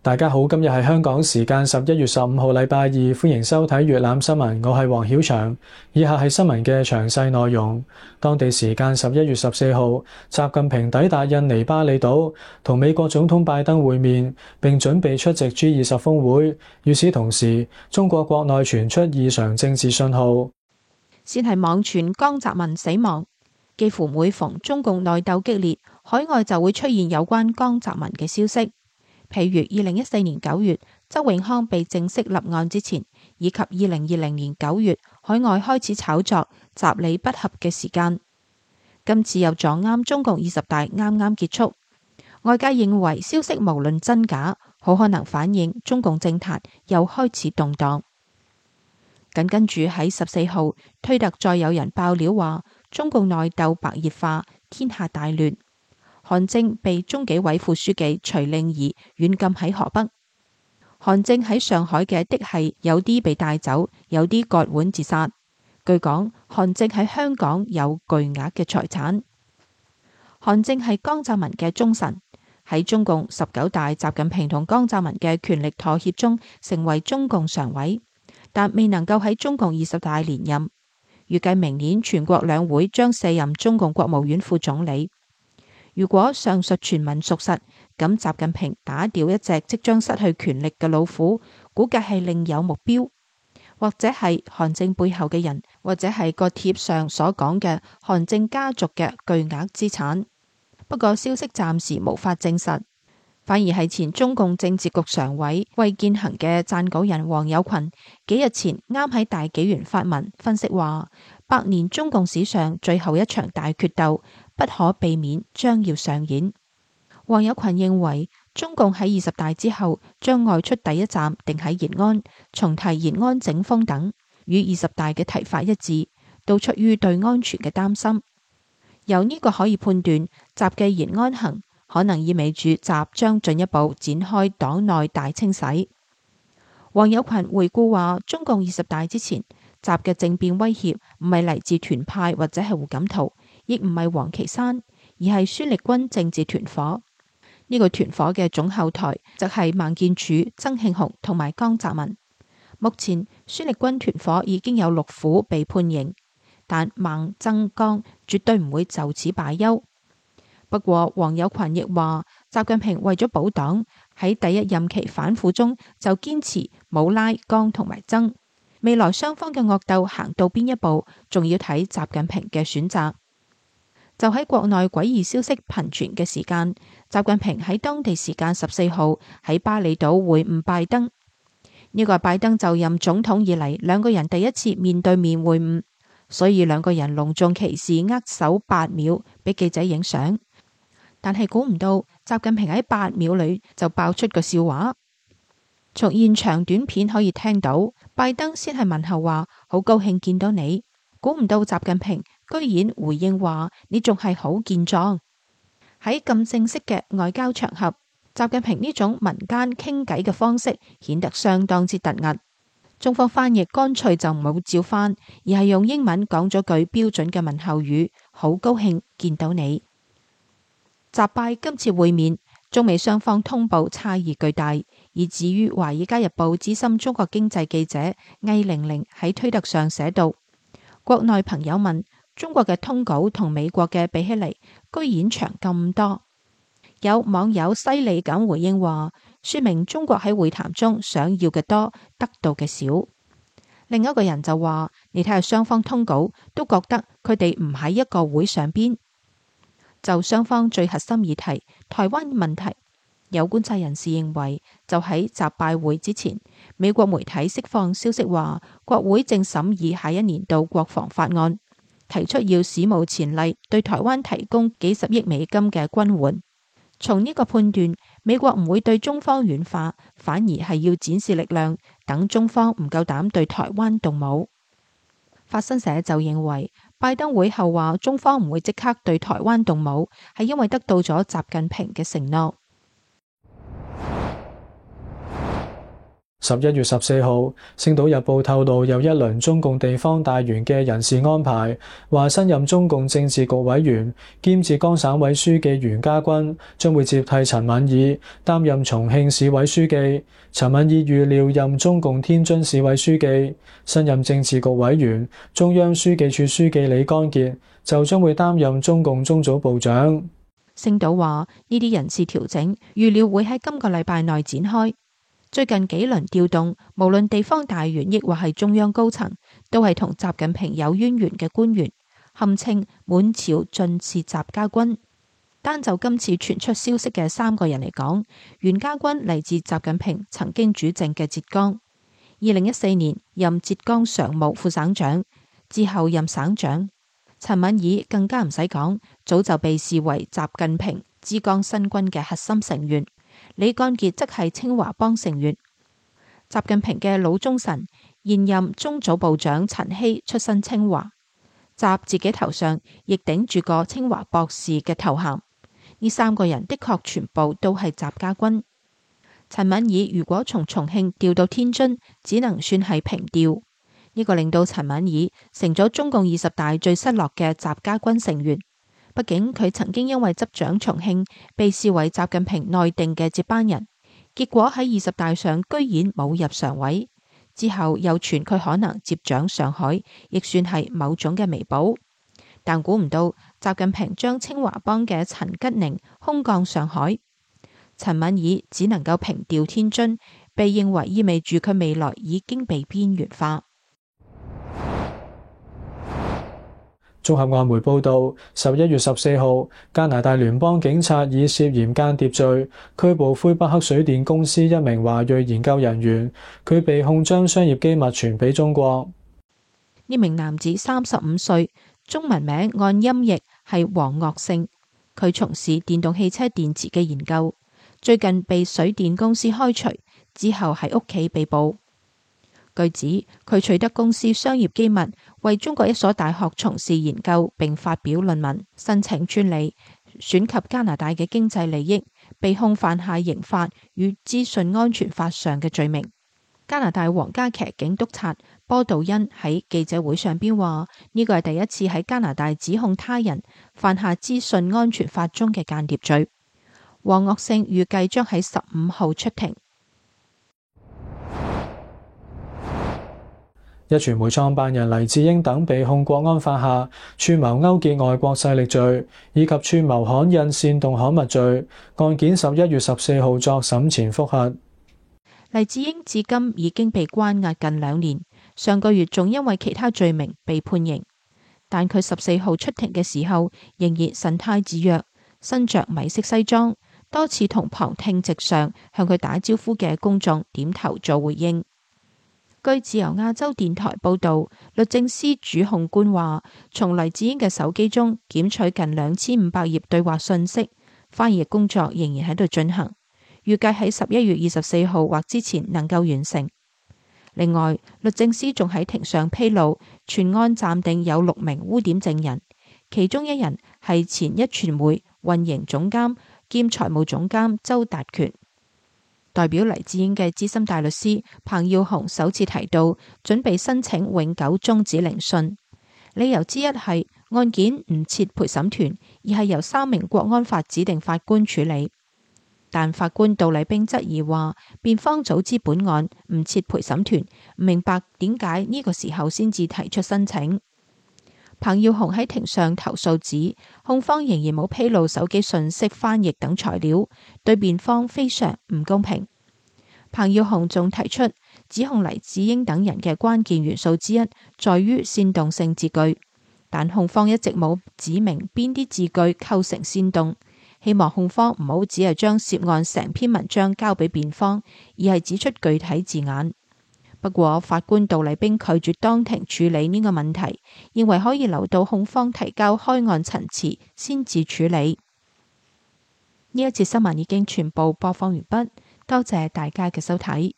大家好，今日係香港時間11月15號禮拜二，歡迎收睇粵覽新聞，我係黃曉翔。以下係新聞嘅詳細內容。當地時間11月14號，習近平抵達印尼巴厘島，同美國總統拜登會面，並準備出席 G20 峰會。與此同時，中國國內傳出異常政治信號。 先係網傳江澤民死亡，幾乎每逢中共內鬥激烈，海外就會出現有關江澤民嘅消息。譬如2014年9月周永康被正式立案之前，以及2020年9月海外開始炒作習李不合嘅時間。今次又撞啱中共20大啱啱結束，外界認為消息無論真假，好可能反映中共政壇又開始動盪。緊跟住喺14號，推特再有人爆料話中共內鬥白熱化，天下大亂。韓正被中紀委副書記徐令儀軟禁喺河北。韓正喺上海嘅嫡系有啲被帶走，有啲割腕自殺。據講，韓正喺香港有巨額嘅財產。韓正係江澤民嘅忠臣，喺中共19大習近平同江澤民嘅權力妥協中，成為中共常委，但未能夠喺中共20大連任。預計明年全國兩會將卸任中共國務院副總理。如果上述傳聞屬實，咁習近平打掉一隻即將失去權力嘅老虎，估計係另有目標，或者係韓正背後嘅人，或者係個帖上所講嘅韓正家族嘅巨額資產。不過消息暫時無法證實，反而係前中共政治局常委魏建行嘅撰稿人王有群幾日前啱喺大紀元發文分析話，100年中共史上最後一場大決鬥不可避免將要上演。王有群認為，中共喺20大之後將外出第一站定喺延安，重提延安整風等，與20大嘅提法一致，都出於對安全嘅擔心。由呢個可以判斷，習嘅延安行可能意味住習將進一步展開黨內大清洗。王有群回顧話，中共20大之前，習嘅政變威脅唔係嚟自團派或者係胡錦濤，亦唔係王岐山，而係孫力軍政治團伙。呢個團伙嘅總後台就係孟建柱、曾慶紅同埋江澤民。目前孫力軍團伙已經有6虎被判刑，但孟、曾、江絕對唔會就此罷休。不過王有群亦話，習近平為咗保黨，喺第一任期反腐中就堅持冇拉江同埋曾。未來雙方嘅惡鬥行到邊一步，仲要睇習近平嘅選擇。就喺國內詭異消息頻傳嘅時間，習近平喺當地時間14號喺巴厘島會晤拜登。呢個係拜登就任總統以嚟兩個人第一次面對面會晤，所以兩個人隆重其事握手8秒，俾記者影相。但係估唔到，習近平喺8秒裏就爆出個笑話。從現場短片可以聽到，拜登先係問候話好高興見到你，估唔到習近平居然回應話你仲係好健壯。喺咁正式嘅外交場合，習近平呢種民間傾偈嘅方式顯得相當之突兀。中方翻譯乾脆就冇照翻，而係用英文講咗句標準嘅問候語，好高興見到你。習拜今次會面，中美雙方通報差異巨大，以至於《華爾街日報》資深中國經濟記者魏玲玲喺推特上寫道：國內朋友問中國嘅通稿同美國嘅比起嚟，居然長咁多。有網友犀利咁回應話，說明中國喺會談中想要嘅多，得到嘅少。另一個人就話，你睇下雙方通稿，都覺得佢哋唔喺一個會上邊。就雙方最核心議題台灣問題，有觀察人士認為，就喺習拜會之前，美國媒體釋放消息話，國會正審議下一年度國防法案，提出要史無前例對台灣提供幾十億美金嘅軍援。從呢個判斷，美國唔會對中方軟化，反而係要展示力量，等中方唔夠膽對台灣動武。法新社就認為，拜登會後話中方唔會即刻對台灣動武，係因為得到咗習近平嘅承諾。 11月14號，《星島日報》透露有一輪中共地方大員嘅人事安排，話新任中共政治局委員兼浙江省委書記袁家軍將會接替陳敏爾擔任重慶市委書記。陳敏爾預料任中共天津市委書記。新任政治局委員中央書記處書記李乾傑就將會擔任中共中組部長。 星島話呢啲人事調整預料會喺今個禮拜內展開。最近幾輪調動，無論地方大員抑或係中央高層，都係同習近平有淵源嘅官員，堪稱滿朝盡是習家軍。單就今次傳出消息嘅3個人嚟講，袁家軍嚟自習近平曾經主政嘅浙江，2014年任浙江常務副省長，之後任省長。陳敏爾更加唔使講，早就被視為習近平浙江新軍嘅核心成員。李乾傑則係清華幫成員。習近平嘅老忠臣，現任中組部長陳希出身清華，習自己頭上亦頂住個清華博士嘅頭銜。呢3個人的確全部都係習家軍。陳敏爾如果從重慶調到天津，只能算係平調。呢個令到陳敏爾成咗中共20大最失落嘅習家軍成員。畢竟佢曾經因為執掌重慶，被視為習近平內定嘅接班人，結果喺20大上居然冇入常委。之後又傳佢可能接掌上海，亦算係某種嘅彌補。但估唔到習近平將清華幫嘅陳吉寧空降上海，陳敏爾只能夠平調天津，被認為意味住佢未來已經被邊緣化。 綜合外媒報導，11月14號，加拿大聯邦警察以涉嫌間諜罪拘捕魁北克水電公司一名華裔研究人員，佢被控將商業機密傳俾中國。 呢名男子35歲，中文名按音譯係黃岳勝，佢從事電動汽車電池嘅研究，最近被水電公司開除，之後喺屋企被捕。據指，佢取得公司商業機密，為中國一所大學從事研究並發表論文，申請專利，損及加拿大嘅經濟利益，被控犯下刑法與資訊安全法上嘅罪名。加拿大皇家騎警督察波道恩喺記者會上邊話：呢個係第一次喺加拿大指控他人犯下資訊安全法中嘅間諜罪。黃岳勝預計將喺15號出庭。 壹傳媒創辦人黎智英等被控國安法下串謀勾結外國勢力罪以及串謀刊印煽動刊物罪，案件11月14號作審前覆核。 黎智英至今已經被關押近2年，上個月仲因為其他罪名被判刑，但佢14號出庭嘅時候仍然神態自若，身着米色西裝，多次同旁聽席上向佢打招呼嘅公眾點頭做回應。據自由亞洲電台報道，律政司主控官話，從黎智英嘅手機中檢取近2500頁對話信息，翻譯工作仍然喺度進行，預計喺11月24號或之前能夠完成。另外，律政司仲喺庭上披露，全案暫定有6名污點證人，其中1人係前壹傳媒運營總監兼財務總監周達權。代表黎智英嘅資深大律師彭耀雄首次提到，準備申請永久終止聆訊，理由之一係案件唔設陪審團，而係由3名國安法指定法官處理。但法官杜麗冰質疑話，辯方早知本案唔設陪審團，唔明白點解呢個時候先至提出申請。彭耀雄喺庭上投訴指，控方仍然冇披露手機信息翻譯等材料，對辯方非常唔公平。彭耀雄仲提出，指控黎智英等人嘅關鍵元素之一在於煽動性字句，但控方一直冇指明邊啲字句構成煽動，希望控方唔好只係將涉案成篇文章交俾辯方，而係指出具體字眼。不過法官杜麗冰拒絕當庭處理呢個問題，認為可以留到控方提交開案陳詞先至處理。呢一節新聞已經全部播放完畢，多謝大家嘅收睇。